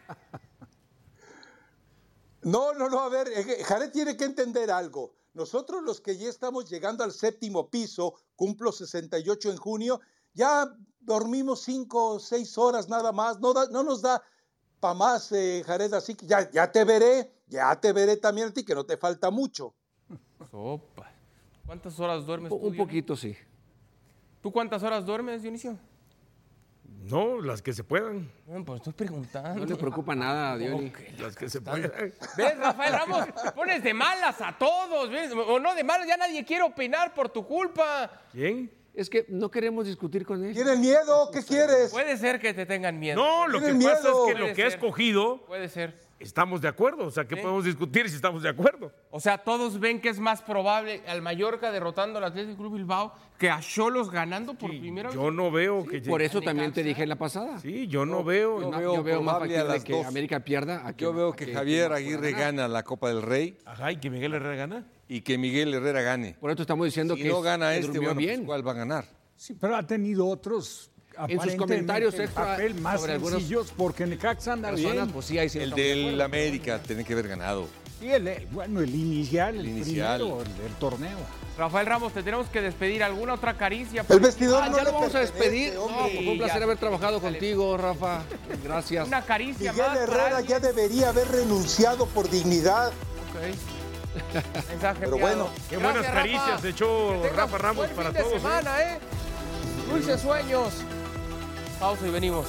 No, a ver, Jared tiene que entender algo. Nosotros los que ya estamos llegando al 7º piso, cumplo 68 en junio, ya dormimos 5 o 6 horas nada más, no nos da para más, Jared, así que ya te veré también a ti, que no te falta mucho. Sopa. ¿Cuántas horas duermes tú, Un poquito, sí. ¿Tú cuántas horas duermes, Dionisio? No, las que se puedan. Bueno, pues estoy preguntando. No le preocupa nada, Diony. Las que se puedan. ¿Ves, Rafael Ramos? Te pones de malas a todos, ¿ves? O no de malas, ya nadie quiere opinar por tu culpa. ¿Quién? Es que no queremos discutir con él. ¿Tienen miedo? ¿Qué quieres? Puede ser que te tengan miedo. No, lo que pasa es que lo que ha ser. escogido... Puede ser. Estamos de acuerdo, o sea, ¿qué podemos discutir si estamos de acuerdo? O sea, todos ven que es más probable al Mallorca derrotando al Athletic Club Bilbao que a Xolos ganando por primera vez. Yo no veo que... Por eso también te dije en la pasada. Sí, yo no veo... Yo veo más factible que América pierda. Yo veo que Javier Aguirre gana la Copa del Rey. Ajá, y que Miguel Herrera gana. Y que Miguel Herrera gane. Por eso estamos diciendo si que no gana durmió bien. Pues, ¿cuál va a ganar? Sí, pero ha tenido otros... En sus comentarios extra papel más sobre sencillos porque Necaxa anda bien. Pues sí, ahí sí el del América tiene que haber ganado. Sí, el inicial, el primero, el torneo. Rafael Ramos, te tenemos que despedir. ¿Alguna otra caricia? El vestidor ya lo vamos a despedir. No, fue un placer haber trabajado contigo, Rafa. Gracias. Una caricia Miguel más. Herrera ya debería haber renunciado por dignidad. Mensaje Pero enviado. bueno. Qué buenas Gracias, caricias Rafa. echó Que tengas Rafa Ramos buen para fin de todos. semana, Dulces sueños. Pausa y venimos.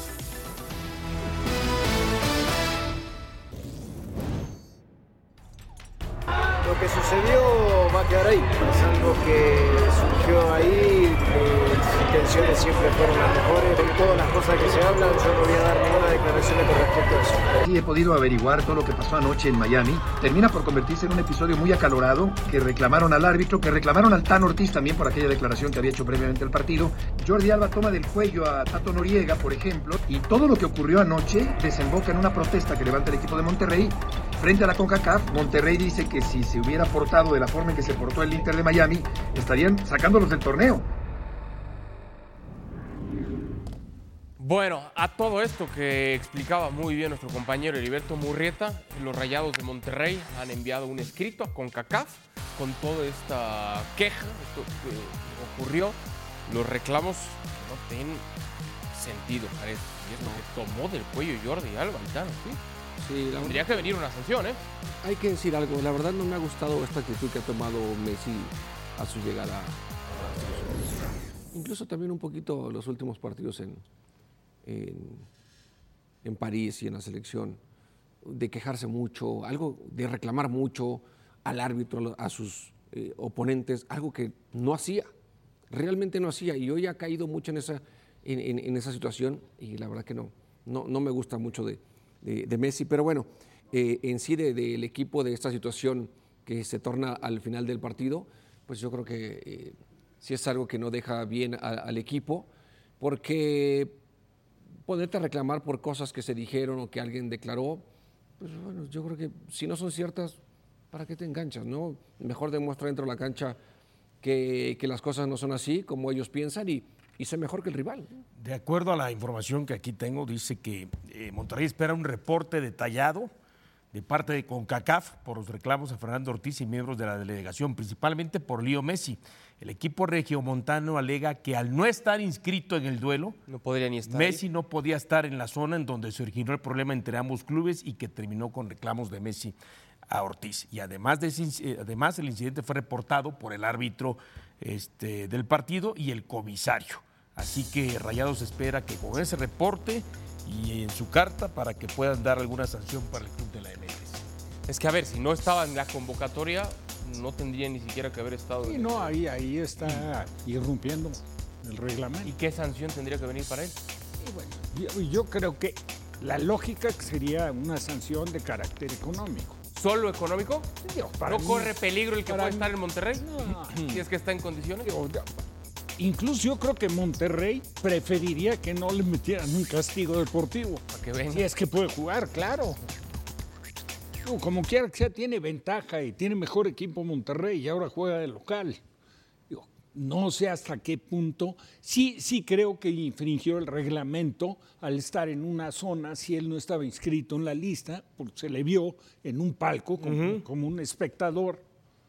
Lo que sucedió va a quedar ahí. Es algo que surgió ahí. Mis intenciones siempre fueron las mejores. Con todas las cosas que se hablan, yo no voy a dar ninguna declaración con respecto a eso. Sí, he podido averiguar todo lo que pasó anoche en Miami. Termina por convertirse en un episodio muy acalorado, que reclamaron al árbitro, que reclamaron al Tano Ortiz también por aquella declaración que había hecho previamente al partido. Jordi Alba toma del cuello a Tato Noriega, por ejemplo, y todo lo que ocurrió anoche desemboca en una protesta que levanta el equipo de Monterrey frente a la CONCACAF. Monterrey dice que si se hubiera portado de la forma en que se portó el Inter de Miami, estarían sacándolos del torneo. Bueno, a todo esto que explicaba muy bien nuestro compañero Heriberto Murrieta, los Rayados de Monterrey han enviado un escrito a CONCACAF con toda esta queja, esto que ocurrió, los reclamos no tienen sentido, parece. Y es lo que tomó del cuello Jordi Alba, Altano, ¿sí? Sí, Tendría que venir una sanción, ¿eh? Hay que decir algo, la verdad no me ha gustado esta actitud que ha tomado Messi a su llegada. Incluso también un poquito los últimos partidos en París y en la selección, de quejarse mucho, algo de reclamar mucho al árbitro, a sus oponentes, algo que no hacía, realmente no hacía, y hoy ha caído mucho en esa situación, y la verdad que no me gusta mucho de Messi, pero bueno, en sí del equipo, de esta situación que se torna al final del partido, pues yo creo que sí es algo que no deja bien al equipo, porque ponerte a reclamar por cosas que se dijeron o que alguien declaró, pues bueno, yo creo que si no son ciertas, ¿para qué te enganchas, no? Mejor demuestra dentro de la cancha que las cosas no son así como ellos piensan y sé mejor que el rival. De acuerdo a la información que aquí tengo, dice que Monterrey espera un reporte detallado de parte de CONCACAF por los reclamos a Fernando Ortiz y miembros de la delegación, principalmente por Leo Messi. El equipo regiomontano alega que al no estar inscrito en el duelo, no podría ni estar Messi no podía estar en la zona en donde se originó el problema entre ambos clubes y que terminó con reclamos de Messi a Ortiz. Y además el incidente fue reportado por el árbitro del partido y el comisario. Así que Rayados espera que con ese reporte y en su carta para que puedan dar alguna sanción para el club de la MLS. Es que a ver, si no estaba en la convocatoria, no tendría ni siquiera que haber estado. Y no, ahí está irrumpiendo el reglamento. ¿Y qué sanción tendría que venir para él? Y bueno, yo creo que la lógica sería una sanción de carácter económico. ¿Solo económico? ¿No corre peligro el que puede estar en Monterrey? No. Si es que está en condiciones. Incluso yo creo que Monterrey preferiría que no le metieran un castigo deportivo. Para que venga. Si es que puede jugar, claro. Como quiera que sea, tiene ventaja y tiene mejor equipo Monterrey y ahora juega de local. No sé hasta qué punto. Sí creo que infringió el reglamento al estar en una zona si él no estaba inscrito en la lista, porque se le vio en un palco como un espectador.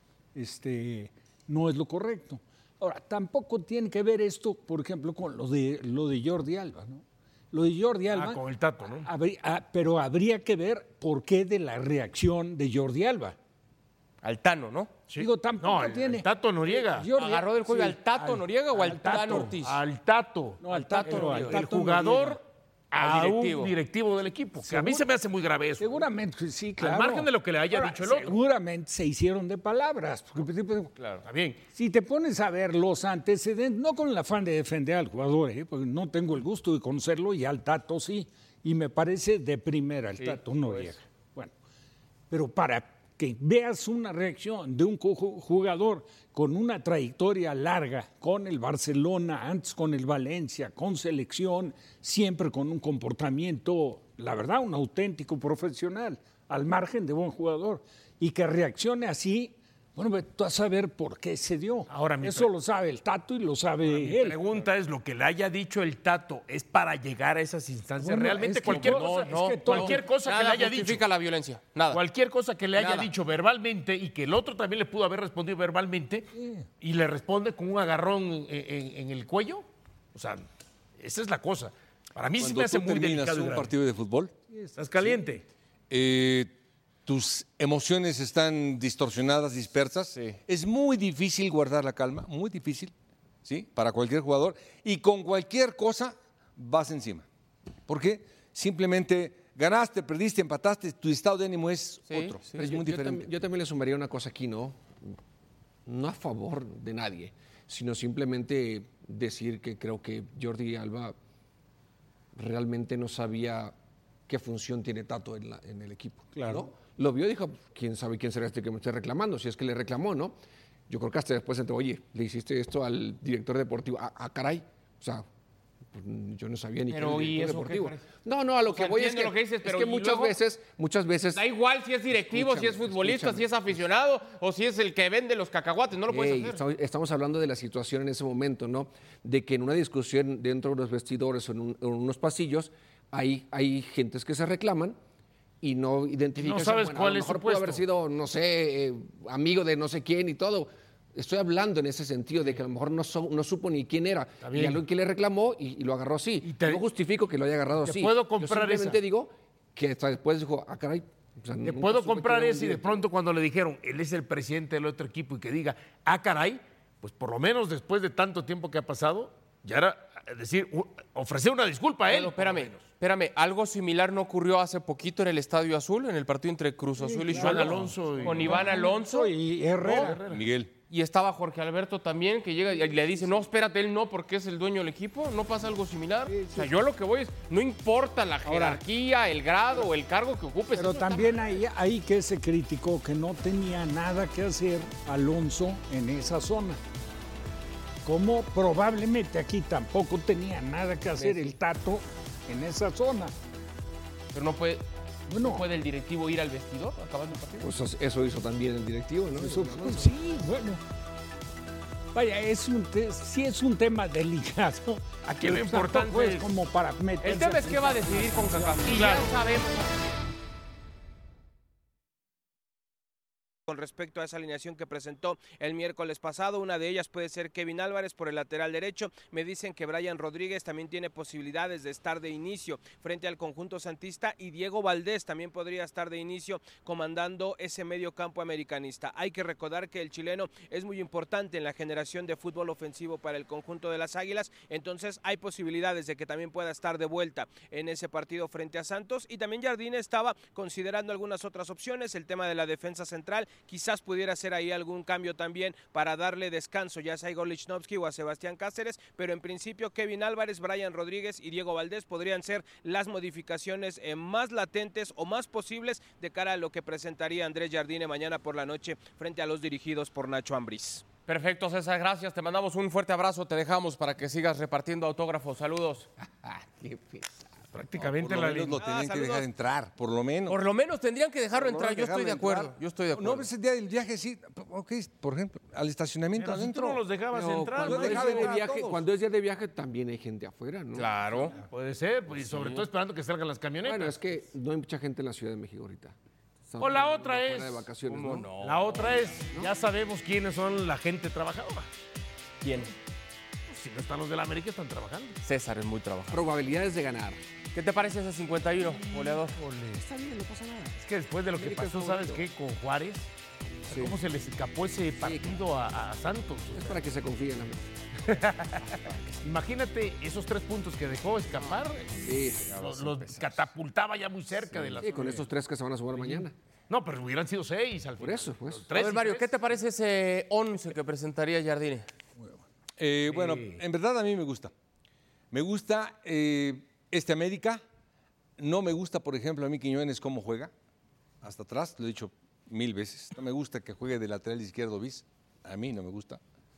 No es lo correcto. Ahora, tampoco tiene que ver esto, por ejemplo, con lo de Jordi Alba, ¿no? Lo de Jordi Alba. Con el Tato, ¿no? Pero habría que ver por qué de la reacción de Jordi Alba. Altano, ¿no? Sí. Digo, tampoco tiene. El Tato Noriega. ¿Agarró del cuello al Tato Noriega o al Tano Ortiz? Al Tato. No, al Tato Noriega. El jugador a directivo. un directivo del equipo. Que a mí se me hace muy grave eso. Seguramente, sí, claro. Al margen de lo que le haya dicho el otro. Seguramente se hicieron de palabras. Porque, claro. Está bien. Si te pones a ver los antecedentes, no con el afán de defender al jugador, porque no tengo el gusto de conocerlo, y al Tato sí. Y me parece de primera el Tato Noriega. Bueno, pero para que veas una reacción de un jugador con una trayectoria larga, con el Barcelona, antes con el Valencia, con selección, siempre con un comportamiento, la verdad, un auténtico profesional, al margen de buen jugador, y que reaccione así, bueno, tú vas a saber por qué se dio. Ahora, eso lo sabe el Tato y lo sabe él. Mi pregunta es, ¿lo que le haya dicho el Tato es para llegar a esas instancias? Bueno, realmente es que cualquier no, cosa, es que cualquier cosa que le haya dicho. Justifica la violencia. Nada. Cualquier cosa que le haya Nada. dicho verbalmente y que el otro también le pudo haber respondido verbalmente y le responde con un agarrón en el cuello. O sea, esa es la cosa. Para mí sí me hace muy delicado. un partido de fútbol, ¿Estás caliente? tus emociones están distorsionadas, dispersas. Es muy difícil guardar la calma, muy difícil, ¿sí? Para cualquier jugador. Y con cualquier cosa vas encima. ¿Por qué? Simplemente ganaste, perdiste, empataste, tu estado de ánimo es otro. Es muy diferente. Yo también le sumaría una cosa aquí, ¿no? No a favor de nadie, sino simplemente decir que creo que Jordi Alba realmente no sabía qué función tiene Tato en el equipo. Claro. ¿no? Lo vio y dijo, quién sabe quién será este que me esté reclamando, si es que le reclamó, ¿no? Yo creo que hasta después entró, oye, le hiciste esto al director deportivo. Caray. O sea, pues, yo no sabía ni pero, qué ¿y eso deportivo. qué parece? No, a lo que voy es que, lo que dices, pero es que muchas veces... Da igual si es directivo, si es futbolista, si es aficionado o si es el que vende los cacahuates, no lo puedes hacer. Estamos hablando de la situación en ese momento, ¿no? De que en una discusión dentro de los vestidores o en unos pasillos hay gentes que se reclaman y no identifican. No sabes cuál es su puede haber sido, no sé, amigo de no sé quién y todo. Estoy hablando en ese sentido de que a lo mejor no supo ni quién era y alguien que le reclamó y lo agarró así. No justifico que lo haya agarrado así. Puedo comprar Yo simplemente digo que hasta después dijo, caray. O sea, te puedo comprar ese y de pronto cuando le dijeron, él es el presidente del otro equipo y que diga, caray, pues por lo menos después de tanto tiempo que ha pasado, ya era, es decir, ofrecer una disculpa a él. Espérame, algo similar no ocurrió hace poquito en el Estadio Azul, en el partido entre Cruz Azul y Iván Alonso. Con Iván Alonso y Herrera. Miguel. Y estaba Jorge Alberto también, que llega y le dice, no, espérate, él no, porque es el dueño del equipo. ¿No pasa algo similar? O sea, yo lo que voy es, no importa la jerarquía, el grado o el cargo que ocupes. Pero también ahí que se criticó que no tenía nada que hacer Alonso en esa zona. Como probablemente aquí tampoco tenía nada que hacer el Tato en esa zona. Pero no puede el directivo ir al vestidor acabando el partido. Pues eso hizo también el directivo, ¿no? Sí, bueno. Vaya, sí es un tema delicado. Aquí lo importante es como para meterse. El tema es que va a decidir con CACAF. Y ya sabemos. Con respecto a esa alineación que presentó el miércoles pasado, una de ellas puede ser Kevin Álvarez por el lateral derecho. Me dicen que Brian Rodríguez también tiene posibilidades de estar de inicio frente al conjunto santista y Diego Valdés también podría estar de inicio comandando ese medio campo americanista. Hay que recordar que el chileno es muy importante en la generación de fútbol ofensivo para el conjunto de las Águilas, entonces hay posibilidades de que también pueda estar de vuelta en ese partido frente a Santos. Y también Jardine estaba considerando algunas otras opciones, el tema de la defensa central. Quizás pudiera ser ahí algún cambio también para darle descanso, ya sea a Igor Lichnowsky o a Sebastián Cáceres, pero en principio Kevin Álvarez, Brian Rodríguez y Diego Valdés podrían ser las modificaciones más latentes o más posibles de cara a lo que presentaría Andrés Jardine mañana por la noche frente a los dirigidos por Nacho Ambriz. Perfecto, César, gracias. Te mandamos un fuerte abrazo, te dejamos para que sigas repartiendo autógrafos. Saludos. Qué pesado. Prácticamente por lo menos lo tenían que dejar entrar, por lo menos. Por lo menos tendrían que dejarlo entrar, yo estoy de acuerdo. No, ese día del viaje sí, ok, por ejemplo, al estacionamiento adentro. Tú no los dejabas entrar. Cuando es día de viaje también hay gente afuera, ¿no? Claro. Puede ser, pues, y sobre todo esperando que salgan las camionetas. Bueno, es que no hay mucha gente en la Ciudad de México ahorita. O la otra es, de vacaciones, ¿no? La otra es, ya sabemos quiénes son la gente trabajadora. ¿Quién? Si no están los de la América, están trabajando. César es muy trabajador. Probabilidades de ganar. ¿Qué te parece ese 51, goleador? Está bien, no pasa nada. Es que después de lo que pasó, ¿sabes qué? Con Juárez, ¿cómo se les escapó ese partido a Santos? Es para que se confíen. Imagínate esos 3 puntos que dejó escapar. Sí, los catapultaba ya muy cerca de la. Sí, con estos 3 que se van a sumar mañana. No, pero hubieran sido 6 al final. Por eso, pues. A ver, Mario, ¿qué te parece ese 11 que presentaría Jardine? Bueno, en verdad a mí me gusta. Me gusta América. No me gusta, por ejemplo, a mí Quiñones cómo juega. Hasta atrás, lo he dicho 1000 veces. No me gusta que juegue de lateral izquierdo bis. A mí no me gusta.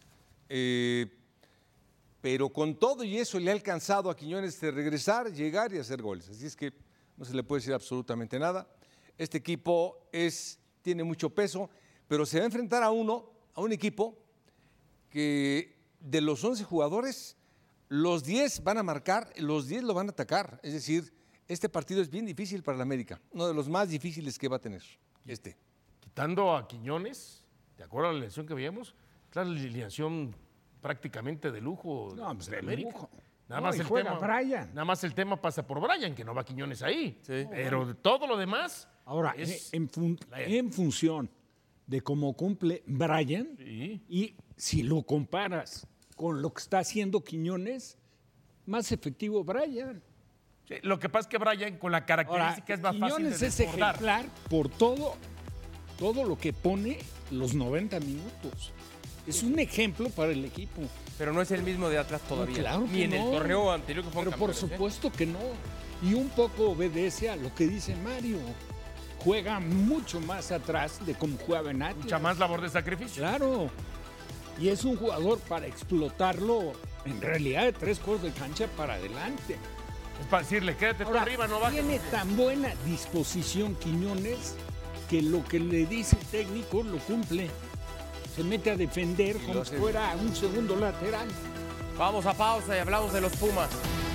Pero con todo y eso le ha alcanzado a Quiñones de regresar, llegar y hacer goles. Así es que no se le puede decir absolutamente nada. Este equipo tiene mucho peso, pero se va a enfrentar a un equipo que de los 11 jugadores, los 10 van a marcar, los 10 lo van a atacar. Es decir, este partido es bien difícil para la América, uno de los más difíciles que va a tener. Quitando a Quiñones, ¿de acuerdo a la alineación que veíamos? Claro, la alineación prácticamente de lujo de América. Lujo. Nada más el tema pasa por Brian, que no va Quiñones ahí. Sí. Pero de todo lo demás, Ahora, en función de cómo cumple Brian, y si lo comparas con lo que está haciendo Quiñones, más efectivo Brian. Sí, lo que pasa es que Brian, con la característica, es más fácil de Quiñones es desbordar. ejemplar por todo lo que pone los 90 minutos. Es un ejemplo para el equipo. Pero no es el mismo de Atlas todavía. No, claro que ni en no. el torneo anterior que fue Pero por supuesto que no. Y un poco obedece a lo que dice Mario. Juega mucho más atrás de como jugaba en Atlas. Mucha más labor de sacrificio. Claro. Y es un jugador para explotarlo en realidad de 3 cuartos de cancha para adelante. Es para decirle, quédate tú arriba, no bajes. Tiene tan buena disposición Quiñones que lo que le dice el técnico lo cumple. Se mete a defender como si fuera un segundo lateral. Vamos a pausa y hablamos de los Pumas.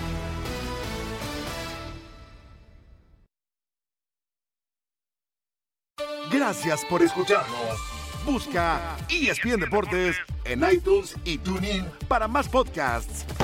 Gracias por escucharnos. Busca ESPN Deportes en iTunes y TuneIn para más podcasts.